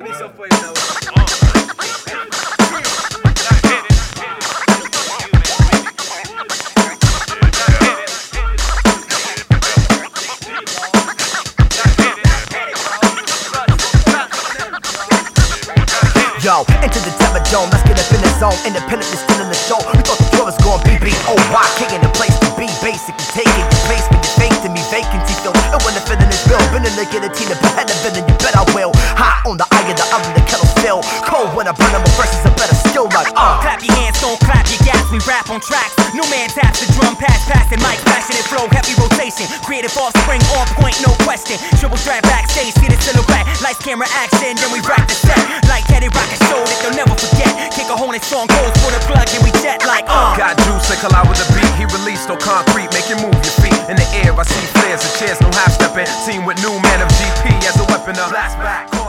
Yo, enter the Terror Dome, let's get up in the zone. Independently still in the show. We thought the floor was going BBOY, kicking the place to be. Basically taking your place with your faith in me. Vacancy filled, and when the feeling is real, been in the guillotine, but had a villain, you bet I will. Hot on the eye of the oven, the kettle still cold when I burn them, versus a better skill like Clap your hands, don't clap your gas, we rap on tracks. New man taps the drum, passing mic, passionate flow, heavy rotation. Creative offspring, on point, no question. Triple strap backstage, see the silhouette. Lights, camera, action, then we rack the set. Like Eddie Rock and show that they'll never forget. Kick a horn and song goes for the plug and we jet like Got juice and collide with the beat. He released on concrete, make you move your feet. In the air I see flares and chairs, no half stepping. Team with new man of GP as a weapon of blast back.